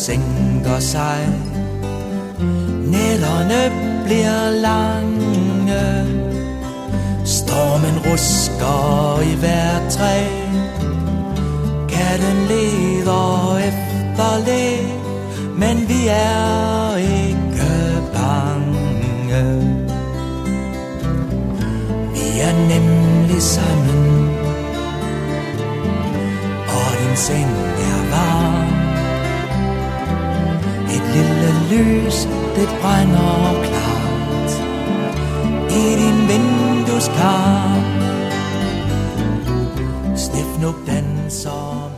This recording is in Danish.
sænker sig. Nætterne bliver lange, stormen rusker i hver træ. Katten leder efter læ, men vi er ikke bange. Vi er nemlig sammen, og din seng er varm. Et lille lys, det brænder klart i din vindueskarm. Snifnuk danser